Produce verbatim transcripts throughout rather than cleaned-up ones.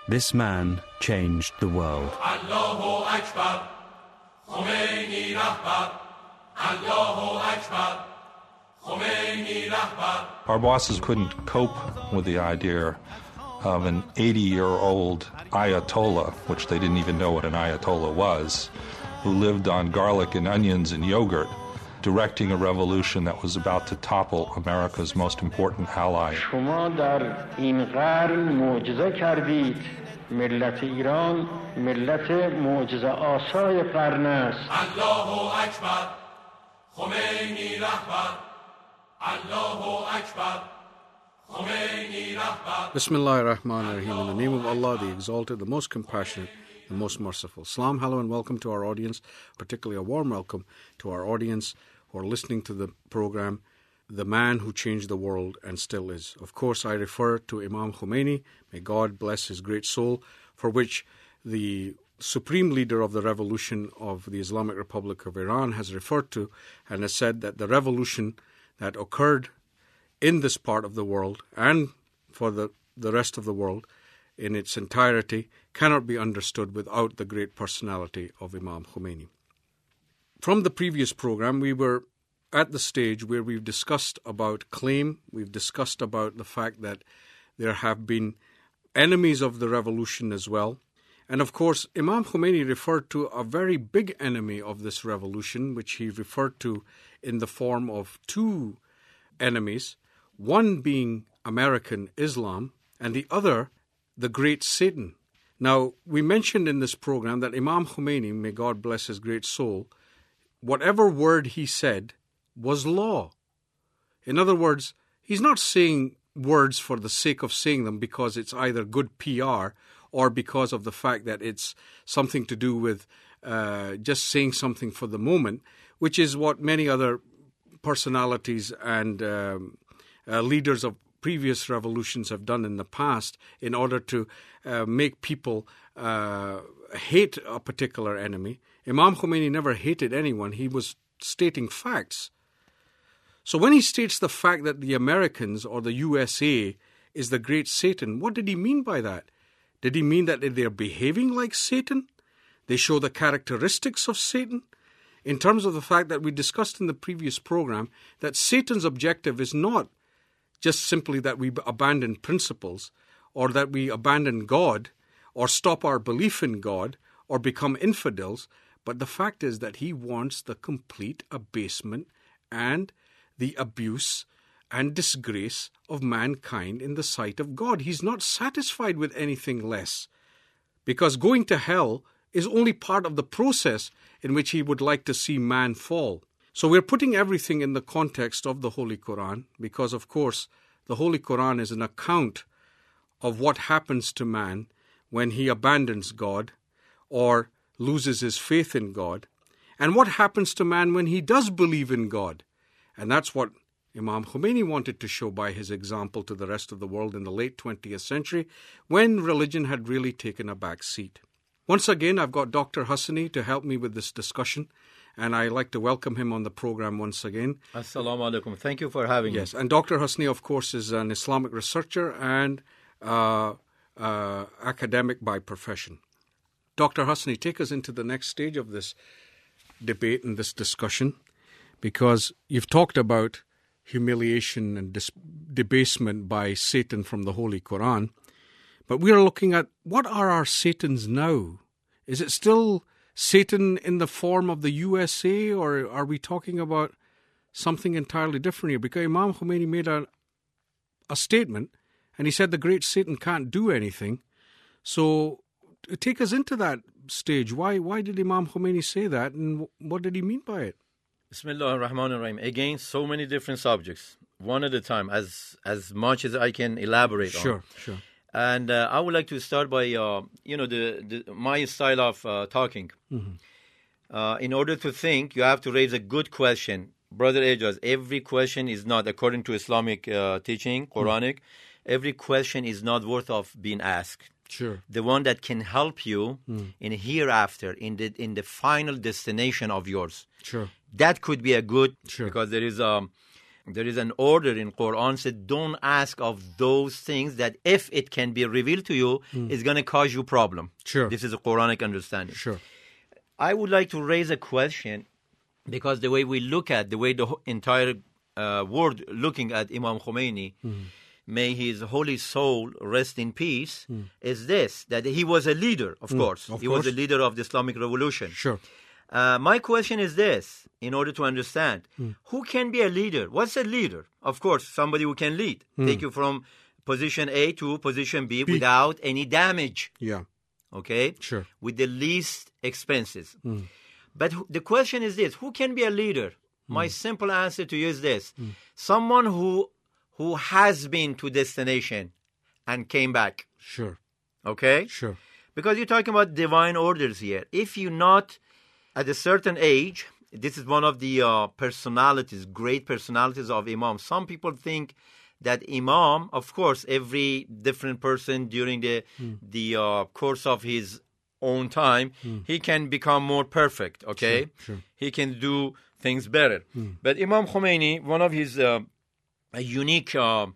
This man changed the world. Allahu Akbar, Khomeini Rahbar, Allahu Akbar, Khomeini Rahbar. Our bosses couldn't cope with the idea of an eighty-year-old Ayatollah, which they didn't even know what an Ayatollah was, who lived on garlic and onions and yogurt, directing a revolution that was about to topple America's most important ally. شما در این قرن معجزه کردید. ملت ایران ملت معجزه آسای قرن است. Allahu Akbar, Khomeini Rahbar, Allahu Akbar, Khomeini Rahbar. Bismillah ar-Rahman ar-Rahim. In the name of Allah, the Exalted, the Most Compassionate, the Most Merciful. Salam, hello, and welcome to our audience, particularly a warm welcome to our audience who are listening to the program, The Man Who Changed the World and Still Is. Of course, I refer to Imam Khomeini, may God bless his great soul, for which the supreme leader of the revolution of the Islamic Republic of Iran has referred to and has said that the revolution that occurred in this part of the world and for the, the rest of the world in its entirety cannot be understood without the great personality of Imam Khomeini. From the previous program, we were at the stage where we've discussed about claim, we've discussed about the fact that there have been enemies of the revolution as well. And of course, Imam Khomeini referred to a very big enemy of this revolution, which he referred to in the form of two enemies, one being American Islam and the other, the great Satan. Now, we mentioned in this program that Imam Khomeini, may God bless his great soul, whatever word he said was law. In other words, he's not saying words for the sake of saying them because it's either good P R or because of the fact that it's something to do with uh, just saying something for the moment, which is what many other personalities and um, uh, leaders of previous revolutions have done in the past in order to uh, make people uh, hate a particular enemy. Imam Khomeini never hated anyone. He was stating facts. So when he states the fact that the Americans or the U S A is the great Satan, what did he mean by that? Did he mean that they're behaving like Satan? They show the characteristics of Satan? In terms of the fact that we discussed in the previous program that Satan's objective is not just simply that we abandon principles or that we abandon God or stop our belief in God or become infidels, but the fact is that he wants the complete abasement and the abuse and disgrace of mankind in the sight of God. He's not satisfied with anything less, because going to hell is only part of the process in which he would like to see man fall. So we're putting everything in the context of the Holy Quran, because of course the Holy Quran is an account of what happens to man when he abandons God or loses his faith in God, and what happens to man when he does believe in God. And that's what Imam Khomeini wanted to show by his example to the rest of the world in the late twentieth century, when religion had really taken a back seat. Once again, I've got Doctor Hassani to help me with this discussion, and I'd like to welcome him on the program once again. Assalamu alaikum. Thank you for having yes, me. Yes, and Doctor Hassani, of course, is an Islamic researcher and uh, uh, academic by profession. Doctor Hassani, take us into the next stage of this debate and this discussion, because you've talked about humiliation and dis- debasement by Satan from the Holy Quran, but we are looking at what are our Satans now? Is it still Satan in the form of the U S A, or are we talking about something entirely different here? Because Imam Khomeini made a, a statement, and he said the great Satan can't do anything. So take us into that stage. Why why did Imam Khomeini say that, and what did he mean by it? Bismillah ar-Rahman ar-Rahim. Again, so many different subjects, one at a time, as as much as I can elaborate sure, on. Sure, sure. And uh, I would like to start by, uh, you know, the, the my style of uh, talking. Mm-hmm. Uh, in order to think, you have to raise a good question. Brother Ejaz, every question is not, according to Islamic uh, teaching, Quranic, mm-hmm. every question is not worth of being asked. Sure. The one that can help you mm. in hereafter, in the in the final destination of yours. Sure. That could be a good, sure. because there is a there is an order in Quran said, don't ask of those things that if it can be revealed to you, mm. is going to cause you problem. Sure. This is a Quranic understanding. Sure. I would like to raise a question, because the way we look at, the way the entire uh, world looking at Imam Khomeini, mm. may his holy soul rest in peace, mm. is this, that he was a leader, of mm. course. Of he course. was a leader of the Islamic Revolution. Sure. Uh, my question is this, in order to understand, mm. who can be a leader? What's a leader? Of course, somebody who can lead, mm. take you from position A to position B, B without any damage. Yeah. Okay? Sure. With the least expenses. Mm. But the question is this, who can be a leader? Mm. My simple answer to you is this, mm. someone who who has been to destination and came back. Sure. Okay? Sure. Because you're talking about divine orders here. If you're not at a certain age, this is one of the uh, personalities, great personalities of Imam. Some people think that Imam, of course, every different person during the mm. the uh, course of his own time, mm. he can become more perfect, okay? Sure, sure. He can do things better. Mm. But Imam Khomeini, one of his uh, a unique uh,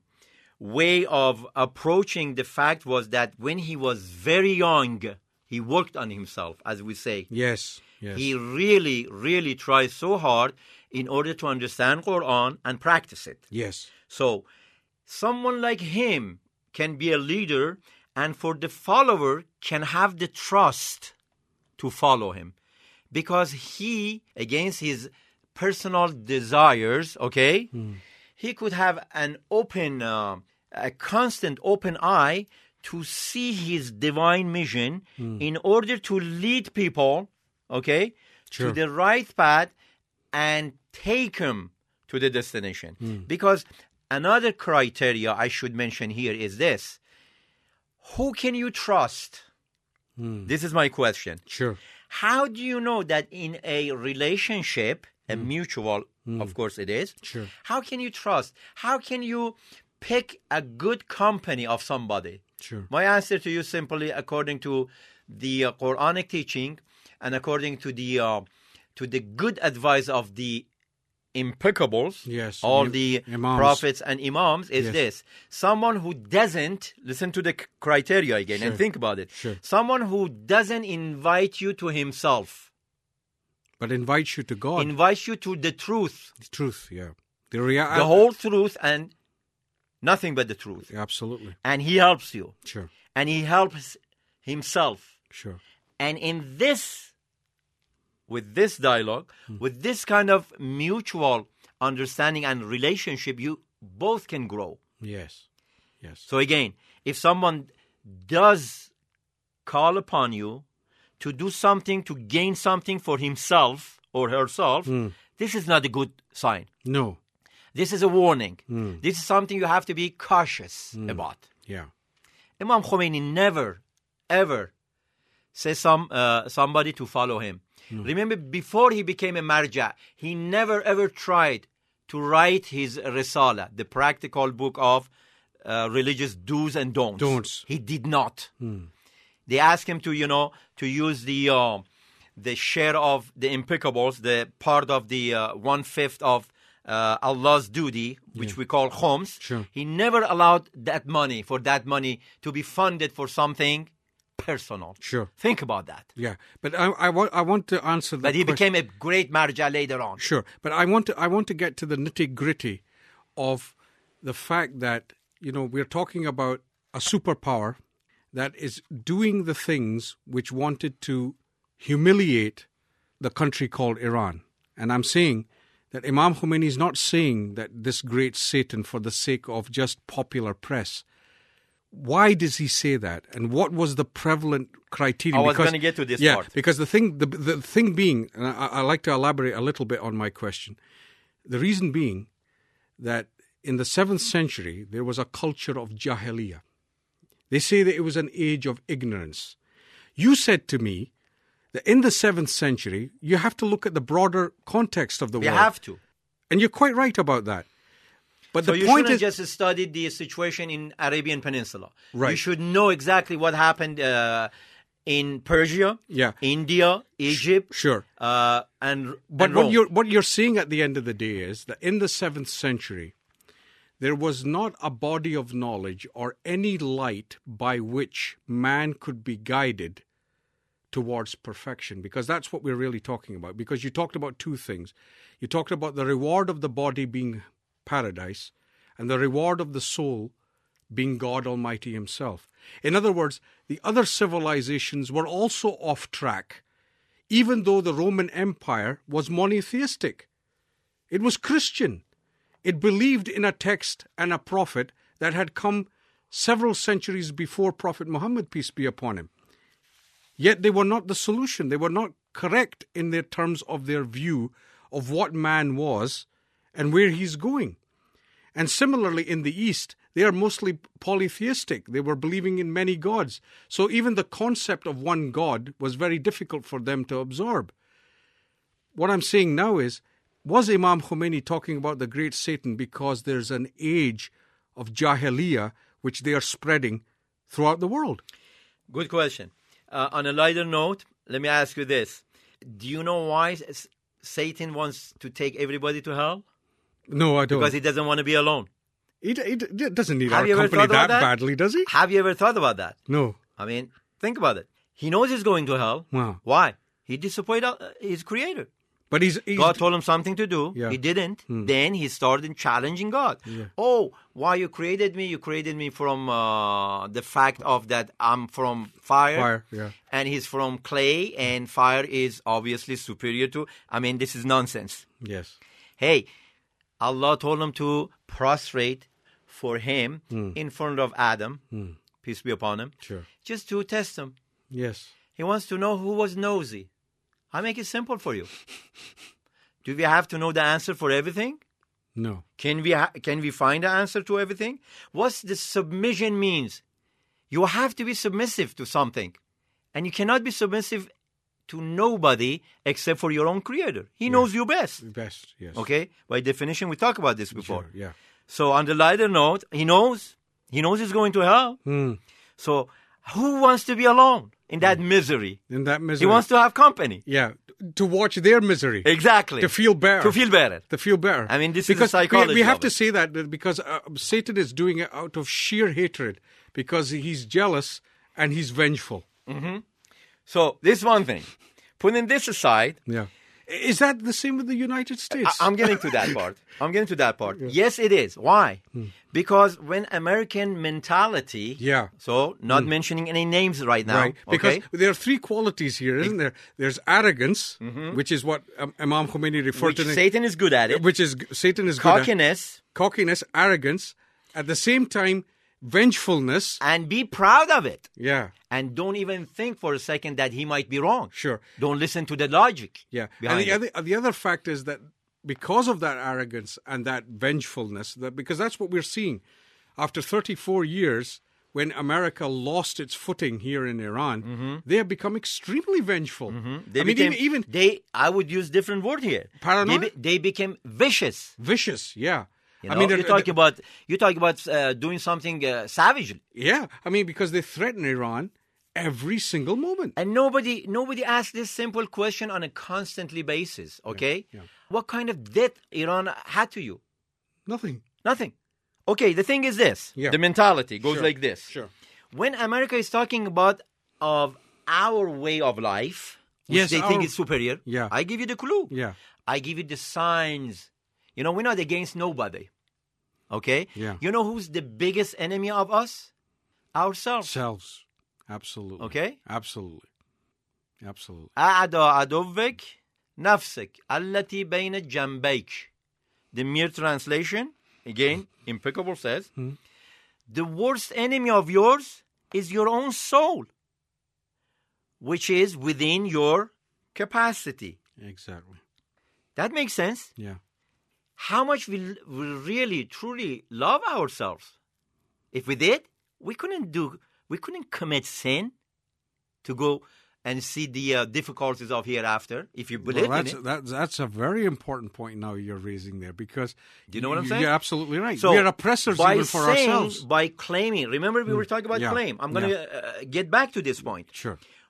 way of approaching the fact was that when he was very young, he worked on himself, as we say. Yes. Yes. He really, really tries so hard in order to understand Quran and practice it. Yes. So, someone like him can be a leader, and for the follower can have the trust to follow him. Because he, against his personal desires, okay, mm. he could have an open, uh, a constant open eye to see his divine mission mm. in order to lead people, okay, sure. to the right path and take him to the destination. Mm. Because another criteria I should mention here is this. Who can you trust? Mm. This is my question. Sure. How do you know that in a relationship, a mm. mutual, mm. of course it is, sure. how can you trust? How can you pick a good company of somebody? Sure. My answer to you simply, according to the uh, Quranic teaching, and according to the uh, to the good advice of the impeccables, yes, all im- the imams. prophets and imams, is yes. this. Someone who doesn't, listen to the c- criteria again sure. and think about it. Sure. Someone who doesn't invite you to himself. But invites you to God. Invites you to the truth. The truth, yeah. The, rea- the whole truth and nothing but the truth. Absolutely. And he helps you. Sure. And he helps himself. Sure. And in this, with this dialogue, mm. with this kind of mutual understanding and relationship, you both can grow. Yes. Yes. So again, if someone does call upon you to do something, to gain something for himself or herself, mm. this is not a good sign. No. This is a warning. Mm. This is something you have to be cautious mm. about. Yeah. Imam Khomeini never, ever says some uh, somebody to follow him. Mm. Remember, before he became a marja, he never ever tried to write his Risala, the practical book of uh, religious do's and don'ts. Don'ts. He did not. Mm. They asked him to, you know, to use the uh, the share of the impeccables, the part of the uh, one-fifth of uh, Allah's duty, which yeah. we call khums. Sure. He never allowed that money, for that money to be funded for something personal. Sure. Think about that. Yeah, but I, I want I want to answer that. But he question. became a great marja later on. Sure, but I want to I want to get to the nitty gritty of the fact that, you know, we're talking about a superpower that is doing the things which wanted to humiliate the country called Iran. And I'm saying that Imam Khomeini is not saying that this great Satan for the sake of just popular press. Why does he say that? And what was the prevalent criteria? I was going to get to this yeah, part. Because the thing, the, the thing being, and I, I like to elaborate a little bit on my question. The reason being that in the seventh century, there was a culture of Jahiliyyah. They say that it was an age of ignorance. You said to me that in the seventh century, you have to look at the broader context of the You world. have to. And you're quite right about that. But so the you point shouldn't is, just study the situation in Arabian Peninsula. Right. You should know exactly what happened uh, in Persia, Yeah. India, Egypt, Sure. uh, and But and what Rome. you're what you're seeing at the end of the day is that in the seventh century, there was not a body of knowledge or any light by which man could be guided towards perfection, because that's what we're really talking about. Because you talked about two things. You talked about the reward of the body being paradise and the reward of the soul being God Almighty himself. In other words, the other civilizations were also off track, even though the Roman Empire was monotheistic. It was Christian. It believed in a text and a prophet that had come several centuries before Prophet Muhammad, peace be upon him. Yet they were not the solution. They were not correct in their terms of their view of what man was and where he's going. And similarly in the East, they are mostly polytheistic. They were believing in many gods. So even the concept of one God was very difficult for them to absorb. What I'm saying now is, was Imam Khomeini talking about the great Satan because there's an age of Jahiliyyah which they are spreading throughout the world? Good question. Uh, on a lighter note, let me ask you this. Do you know why S- Satan wants to take everybody to hell? No, I don't. Because he doesn't want to be alone. He, he, he doesn't need Have our you ever company thought about that, that? badly, does he? Have you ever thought about that? No. I mean, think about it. He knows he's going to hell. Wow. Why? He disappointed uh, his creator. But he's... he's God told him something to do. Yeah. He didn't. Hmm. Then he started challenging God. Yeah. Oh, why you created me? You created me from uh, the fact of that I'm from fire. Fire, yeah. And he's from clay, and fire is obviously superior to... I mean, this is nonsense. Yes. Hey, Allah told him to prostrate for him Hmm. in front of Adam, peace be upon him, Sure. just to test him. Yes. He wants to know who was nosy. I make it simple for you. Do we have to know the answer for everything? No. Can we ha- can we find the answer to everything? What's the submission means? You have to be submissive to something. And you cannot be submissive to nobody except for your own creator. He knows you best. Best, yes. Okay? By definition, we talked about this before. Sure, yeah. So on the lighter note, he knows. He knows he's going to hell. Hmm. So who wants to be alone in that misery? In that misery. He wants to have company. Yeah. To watch their misery. Exactly. To feel better. To feel better. To feel better. I mean, this is the because psychology we, we have of to it. say that that because uh, Satan is doing it out of sheer hatred, because he's jealous and he's vengeful. So this one thing. Putting this aside, Yeah. Is that the same with the United States? I- I'm getting to that part. I'm getting to that part. Yes, it is. Why? Because when American mentality, Yeah. so not mentioning any names right now, Right, because okay? there are three qualities here, isn't there? There's arrogance, which is what um, Imam Khomeini referred Which to. Satan is good at it. Which is Satan is good at. Cockiness, Cockiness, arrogance, at the same time, vengefulness. and be proud of it. Yeah, And don't even think for a second that he might be wrong. sure. Don't listen to the logic. Yeah, and behind the it. other the other fact is that because of that arrogance and that vengefulness, that because that's what we're seeing after thirty-four years, when America lost its footing here in Iran, they have become extremely vengeful. They I mean, became, even, even they. I would use different word here. Paranoid? They, be- they became vicious. vicious. Yeah, You know? I mean, you're they're- talking about you're talking about uh, doing something uh, savage, yeah, I mean, because they threaten Iran every single moment. and nobody nobody asks this simple question on a constantly basis. Okay, yeah. what kind of death Iran had to you? Nothing. Nothing. Okay, the thing is this: Yeah. the mentality goes Sure. like this. Sure. When America is talking about of our way of life, which Yes, they think our- is superior, Yeah. I give you the clue. Yeah. I give you the signs. You know, we're not against nobody. Okay? Yeah. You know who's the biggest enemy of us? Ourselves. Selves. Absolutely. Okay? Absolutely. Absolutely. أعدى عدوك نفسك التي بين جنبيك. The mere translation, again, impeccable, says, the worst enemy of yours is your own soul, which is within your capacity. Exactly. That makes sense. Yeah. How much we, we really, truly love ourselves. If we did, we couldn't do, we couldn't commit sin to go and see the uh, difficulties of hereafter, if you believe Well, in that's, it. that's, that's a very important point now you're raising there, because Do you know what I'm you- saying? You're absolutely right. So we are oppressors by even for saying, ourselves. By claiming, remember we were talking about Yeah. claim. I'm going to uh, get back to this point. Sure.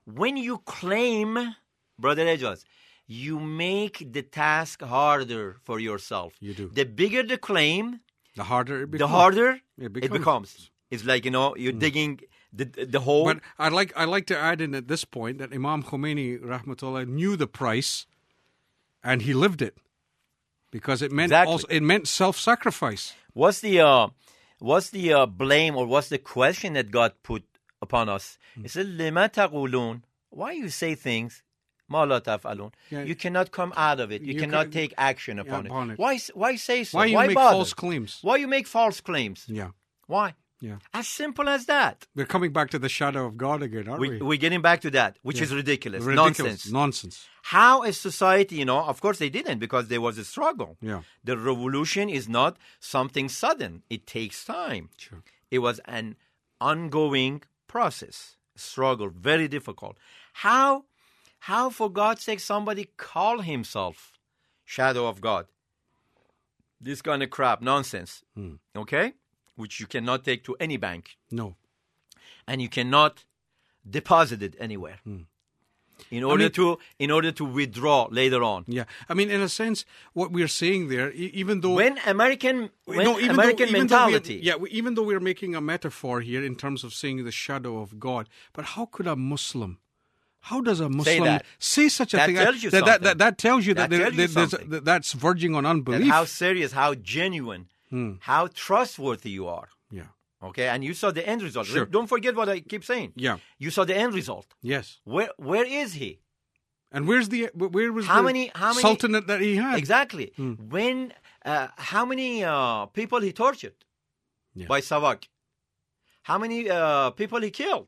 when you claim, Brother Ejaz, you make the task harder for yourself. You do. The bigger the claim, The harder it becomes. the harder it it becomes. becomes. It's like, you know, you're digging the the hole. But I'd like, I'd like to add in at this point that Imam Khomeini, rahmatullah, knew the price and he lived it. Because it meant Exactly. also, it meant self-sacrifice. What's the uh, what's the uh, blame or what's the question that God put upon us? He said, "Lima taqulun." Why you say things? Ma la taf'alun. Yeah. You cannot come out of it. You, You cannot can- take action upon, upon it. it. Why? Why say so? Why you make bother? false claims? Why you make false claims? Yeah, Why? yeah. As simple as that. We're coming back to the shadow of God again, aren't we? We, we're getting back to that, which is ridiculous. Ridiculous. Nonsense. Nonsense. How a society, you know, of course they didn't because there was a struggle. Yeah. The revolution is not something sudden. It takes time. Sure. It was an ongoing process, struggle, very difficult. How, how for God's sake, somebody call himself shadow of God? This kind of crap, nonsense, Hmm. okay? Which you cannot take to any bank. No. And you cannot deposit it anywhere. In order mean- to in order to withdraw later on. Yeah. I mean, in a sense, what we're saying there, e- even though... When American when No, even American though, even though we're- mentality. yeah, we- even though we're making a metaphor here in terms of saying the shadow of God, but how could a Muslim, how does a Muslim that. say such a That thing? tells you that, that, something. that, that tells you that, That there, tells you there- there's, something. that that's verging on that unbelief. how serious, how genuine, how trustworthy you are. Yeah. Okay, and you saw the end result. Sure. Don't forget what I keep saying. Yeah. You saw the end result. Yes. Where where is he? And where's the where was How the many- how many- sultanate that he had? Exactly. When uh, how many uh, people he tortured Yeah. by Savak? How many uh, people he killed?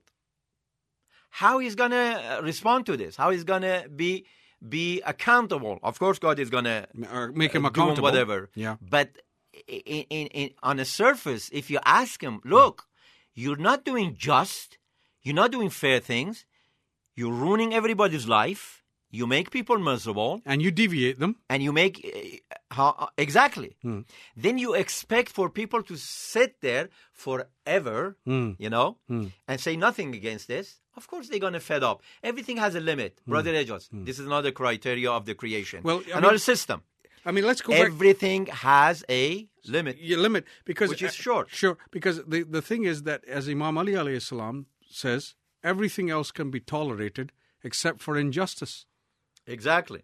How he's gonna respond to this? How he's gonna be be accountable? Of course, God is gonna Or make him uh, do accountable. whatever. Yeah. But in, in, in, on the surface, if you ask him, look, you're not doing just, you're not doing fair things, you're ruining everybody's life, you make people miserable, And you deviate them. and you make uh, how, exactly. Then you expect for people to sit there forever, you know, and say nothing against this. Of course, they're gonna fed up. Everything has a limit, brother Ejos. This is another criteria of the creation. Well, I another mean- system. I mean, let's go back. Everything has a limit. You limit because Which is uh, short. Sure, because the the thing is that as Imam Ali alayhi salam says, everything else can be tolerated except for injustice. Exactly.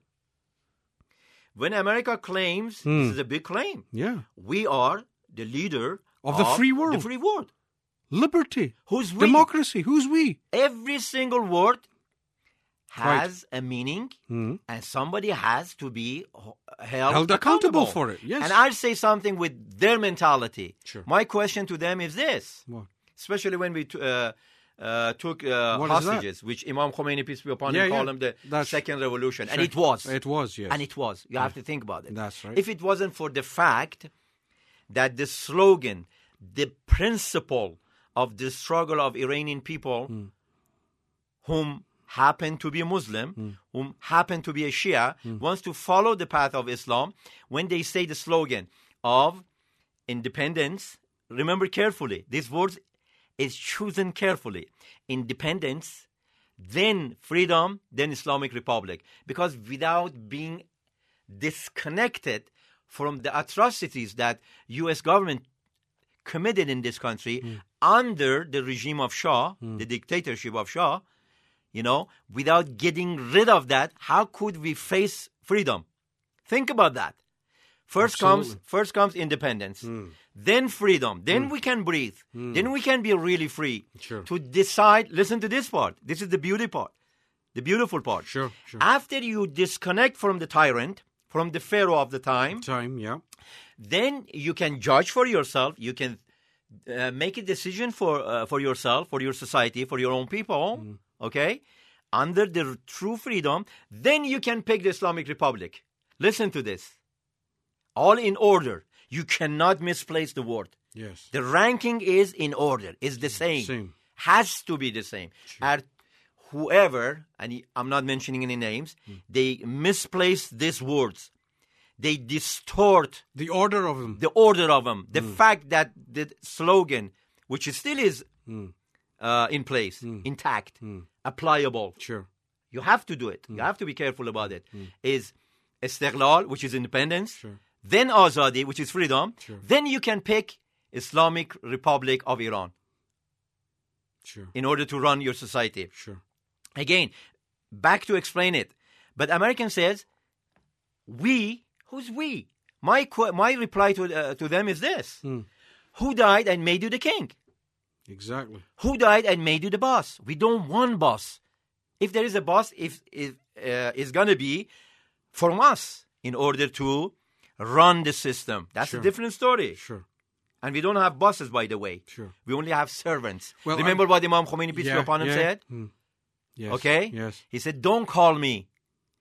When America claims, Hmm. this is a big claim, Yeah, we are the leader Of the free world. The free world. liberty, Who's we? democracy. Who's we? Every single word has a meaning, and somebody has to be h- held, Held accountable for it, yes. And I'll say something with their mentality. Sure. My question to them is this, What? especially when we t- uh, uh, took uh, What is that? hostages, which Imam Khomeini, peace be upon Yeah, him, yeah. called them the That's- second revolution. And Sure. it was. It was, yes. And it was. You have to think about it. That's right. If it wasn't for the fact that the slogan, the principle of the struggle of Iranian people, Hmm. whom happen to be Muslim, Hmm. whom happen to be a Shia, wants to follow the path of Islam, when they say the slogan of independence, remember carefully, these words is chosen carefully. Independence, then freedom, then Islamic Republic. Because without being disconnected from the atrocities that U S government committed in this country under the regime of Shah, the dictatorship of Shah, you know, without getting rid of that, how could we face freedom? Think about that. First Absolutely. comes first comes independence, then freedom, then we can breathe, then we can be really free Sure. to decide. Listen to this part. This is the beauty part, the beautiful part. Sure, sure. After you disconnect from the tyrant, from the pharaoh of the time, Time, yeah. then you can judge for yourself. You can uh, make a decision for uh, for yourself, for your society, for your own people. Okay, under the true freedom, then you can pick the Islamic Republic. Listen to this. All in order. You cannot misplace the word. Yes. The ranking is in order. Is the same. Same. Has to be the same. And whoever, and I'm not mentioning any names, they misplace these words. They distort The order of them. the order of them. The fact that the slogan, which is still is uh, in place, Mm. intact, Mm. applicable. Sure. You have to do it. You have to be careful about it. Is istiqlal, which is independence, Sure. then azadi, which is freedom. Sure. Then you can pick Islamic Republic of Iran Sure. in order to run your society. Sure. Again, back to explain it. But American says, we, who's we? My qu- my reply to uh, to them is this. Mm. Who died and made you the king? Exactly. Who died and made you the boss? We don't want boss. If there is a boss, if, if uh, it's going to be from us in order to run the system. That's Sure. a different story. Sure. And we don't have bosses, by the way. Sure. We only have servants. Well, Remember I'm- what Imam Khomeini, peace be Yeah, upon him, yeah. said? Mm. Yes. Okay? Yes. He said, don't call me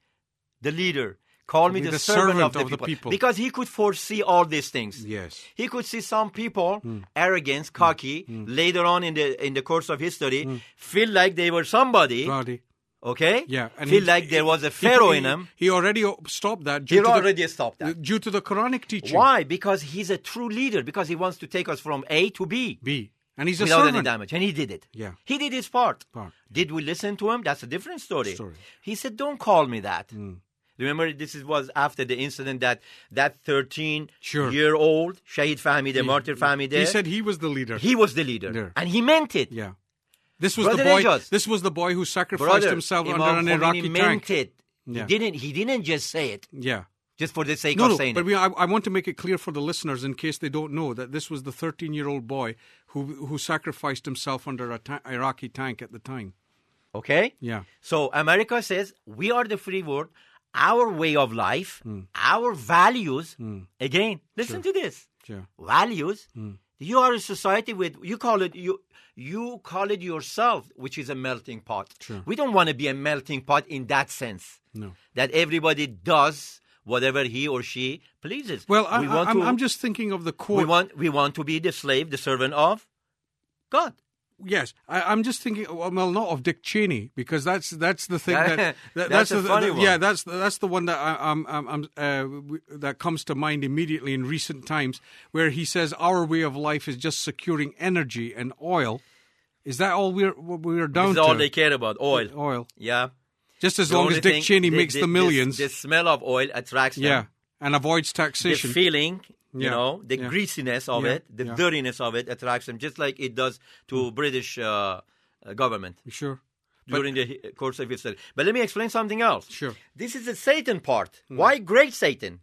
the leader. Call me Be the, the servant, servant of, the, of the people. people. Because he could foresee all these things. Yes. He could see some people, Hmm. arrogance, cocky, later on in the in the course of history, feel like they were somebody, Rowdy. okay? Yeah. feel he- like there was a he- pharaoh he- in him. He already o- stopped that. He Due to already the, stopped that. Due to the Quranic teaching. Why? Because he's a true leader. Because he wants to take us from A to B. B. And he's a Without any servant. damage. And he did it. Yeah. He did his part. Part. Did we listen to him? That's a different story. Story. He said, don't call me that. Mm. Remember, this is, was after the incident that that Sure. thirteen-year-old Shahid Fahmy, the martyr Fahmy there, He said he was the leader. he was the leader. There. And he meant it. Yeah. This was Brother the boy. Ejaz. This was the boy who sacrificed Brother, himself Imam under an Khomeini Iraqi meant tank. it. Yeah. He didn't. He didn't just say it Yeah. just for the sake No, of no, saying but it. we, I, I want to make it clear for the listeners, in case they don't know, that this was the thirteen-year-old boy who who sacrificed himself under a ta- Iraqi tank at the time. Okay. Yeah. So America says we are the free world. Our way of life, Hmm. our values. Again, listen to this. Sure. Values. Hmm. You are a society with you call it you you call it yourself, which is a melting pot. Sure. We don't want to be a melting pot in that sense. No. That everybody does whatever he or she pleases. Well, I, we I, want I'm, to, I'm just thinking of the we quote. want we want to be the slave, the servant of God. Yes, I, I'm just thinking. Well, not of Dick Cheney, because that's that's the thing That- that, that that's a the, funny the- one. Yeah, that's that's the one that I, I'm, I'm, I'm uh, w- that comes to mind immediately in recent times, where he says our way of life is just securing energy and oil. Is that all we're we're down This is to? all they care about, oil. Oil. Yeah. Just as The long only as Dick thing- Cheney the- makes the, the millions. The, the smell of oil attracts them. Yeah, and avoids The taxation. feeling, you Yeah, know, the yeah. greasiness of Yeah, it, the yeah. dirtiness of it attracts them, just like it does to British uh, uh, government Sure. But- during the hi- course of history. But let me explain something else. Sure. This is the Satan part. Why great Satan?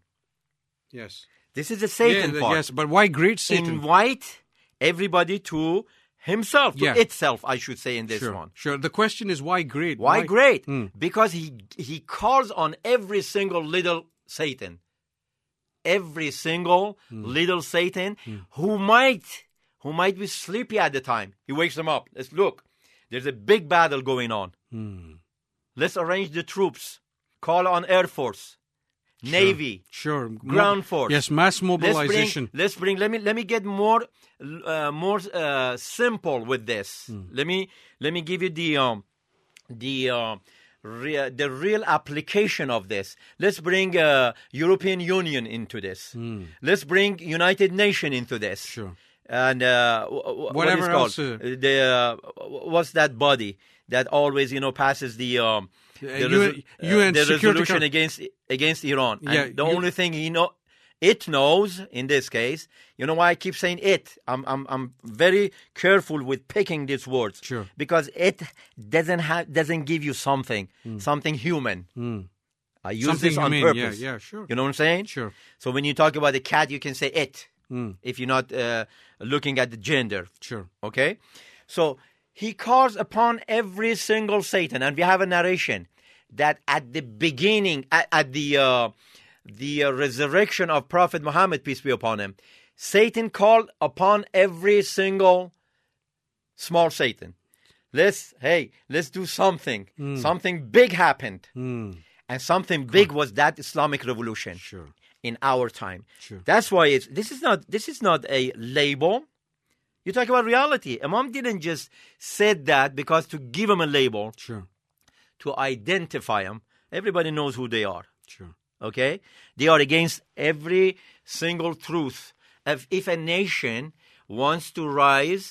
Yes. This is the Satan Yeah, part. yes, but why great Satan? Invite everybody to himself, to Yeah. itself, I should say, in this sure. one. Sure. The question is why great? Why, great? Hmm. Because he he calls on every single little Satan, every single Hmm. little Satan who might who might be sleepy at the time. He wakes them up. Let's look. There's a big battle going on. Hmm. Let's arrange the troops. Call on Air Force, Navy, Sure. ground Mo- force. Yes, mass mobilization. Let's bring. Let's bring. Let me. Let me get more, uh, more uh, simple with this. Hmm. Let me. Let me give you the um, the uh, rea- the real application of this. Let's bring uh, European Union into this. Let's bring United Nations into this. Hmm. Sure. And uh, w- w- Whatever what is else, called? uh, the uh, what's that body that always you know passes the um, the, Uh, resu- U N uh, the Security resolution Coun- against against Iran. And Yeah, the you- only thing he know it knows in this case. You know why I keep saying it? I'm I'm I'm very careful with picking these words. Sure. Because it doesn't have doesn't give you something something human. I use Hmm. Something this on humane, purpose. yeah, yeah, sure. You know what I'm saying? Sure. So when you talk about a cat, you can say it Hmm. if you're not uh, looking at the gender. Sure. Okay? So he calls upon every single Satan, and we have a narration that at the beginning, at, at the uh, the uh, resurrection of Prophet Muhammad, peace be upon him, Satan called upon every single small Satan. Let's, hey, let's do something. Something big happened. And something big was that Islamic revolution Sure. in our time. Sure. That's why it's this is not this is not a label. You talk about reality. Imam didn't just said that because to give him a label, Sure. to identify them. Everybody knows who they are. Sure. Okay? They are against every single truth. If, if a nation wants to rise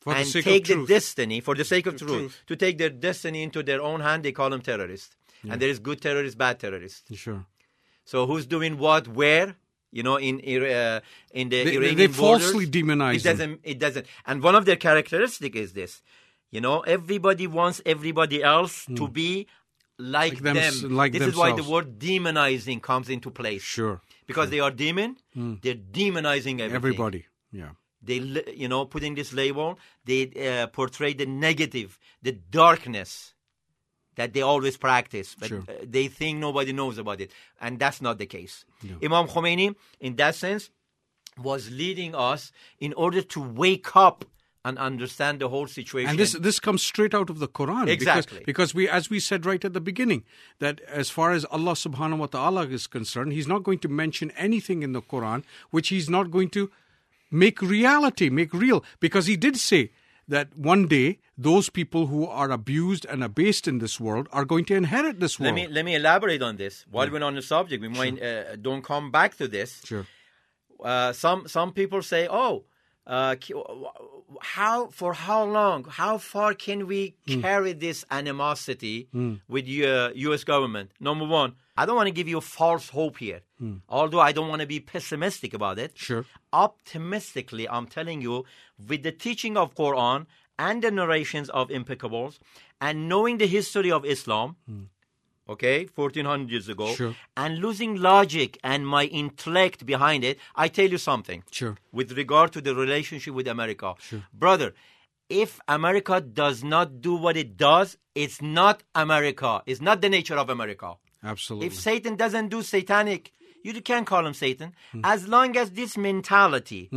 For the and sake of take the truth. destiny, for the sake of truth, truth. to take their destiny into their own hand, they call them terrorists. And there is good terrorists, bad terrorists. Sure. So who's doing what, where? You know, in uh, in the They, Iranian they borders, falsely demonize it them. doesn't. It doesn't. And one of their characteristics is this. You know, everybody wants everybody else to be like, Like them- them. like this is why the themselves. word demonizing comes into place. Sure. Because they are demon, they're demonizing everything. Everybody. Yeah. They, li- you know, putting this label, they uh, portray the negative, the darkness that they always practice, but Sure. uh, they think nobody knows about it, and that's not the case. Imam Khomeini, in that sense, was leading us in order to wake up and understand the whole situation. And this this comes straight out of the Quran. Exactly. Because, because we, as we said right at the beginning, that as far as Allah subhanahu wa ta'ala is concerned, He's not going to mention anything in the Quran which He's not going to make reality, make real. Because He did say that one day those people who are abused and abased in this world are going to inherit this let world. me let me elaborate on this. While we're on the subject, we might uh, don't come back to this. Sure. Uh, some some people say, "Oh, uh, ki- how for how long? How far can we carry this animosity with the U S government?" Number one, I don't want to give you false hope here, although I don't want to be pessimistic about it. Sure. Optimistically, I'm telling you, with the teaching of Quran and the narrations of impeccables, and knowing the history of Islam. Okay, fourteen hundred years ago, Sure. and losing logic and my intellect behind it, I tell you something. Sure. With regard to the relationship with America. Brother, if America does not do what it does, it's not America. It's not the nature of America. Absolutely. If Satan doesn't do satanic, you can't call him Satan. As long as this mentality,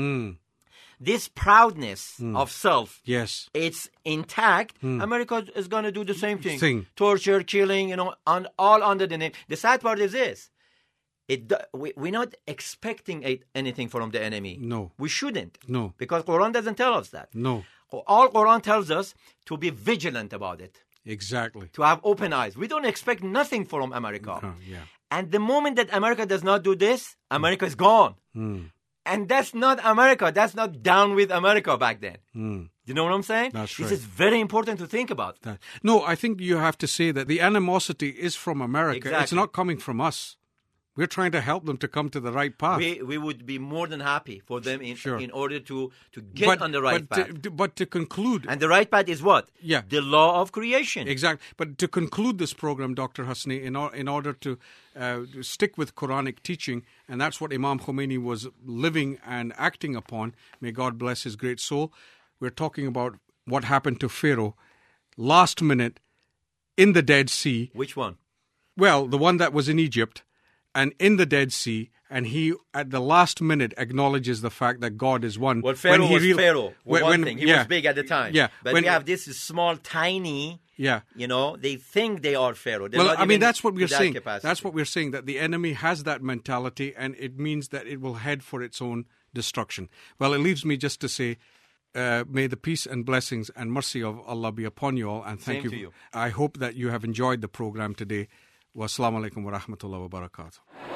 this proudness of self, Yes. it's intact, America is going to do the same thing. Thing. Torture, killing, you know, on, all under the name. The sad part is this. It, do- we, we're not expecting a, anything from the enemy. No. We shouldn't. No. Because Quran doesn't tell us that. No. All Quran tells us to be vigilant about it, Exactly. to have open eyes. We don't expect nothing from America. Oh, yeah. And the moment that America does not do this, America is gone. And that's not America. That's not down with America back then. You know what I'm saying? That's this right. is very important to think about. That- No, I think you have to say that the animosity is from America. It's Exactly. not coming from us. We're trying to help them to come to the right path. We we would be more than happy for them in, Sure. in order to, to get on the right but path. To, but to conclude, And the right path is what? Yeah. The law of creation. exactly. But to conclude this program, Doctor Hasni, in, or, in order to uh, stick with Quranic teaching, and that's what Imam Khomeini was living and acting upon. May God bless his great soul. We're talking about what happened to Pharaoh last minute in the Dead Sea. Which one? Well, the one that was in Egypt and in the Dead Sea, and he at the last minute acknowledges the fact that God is one. Well, Pharaoh When he was real- Pharaoh. Well, when- one when- thing. He yeah. was big at the time. Yeah. But When- we have this small, tiny, Yeah. you know, they think they are Pharaoh. They're Well, not I mean, even that's what to we're that saying. capacity. That's what we're saying, that the enemy has that mentality, and it means that it will head for its own destruction. Well, it leaves me just to say, uh, may the peace and blessings and mercy of Allah be upon you all, and thank Same to you. I hope that you have enjoyed the program today. Wassalamu alaikum wa rahmatullahi wa barakatuh.